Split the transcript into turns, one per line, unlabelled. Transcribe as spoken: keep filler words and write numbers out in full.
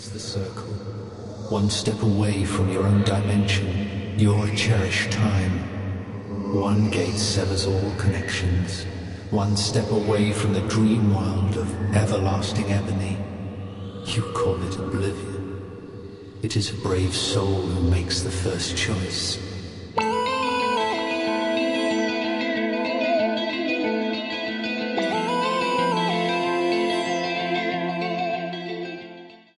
It's the circle. One step away from your own dimension, your cherished time. One gate severs all connections. One step away from the dream world of everlasting ebony. You call it oblivion. It is a brave soul who makes the first choice.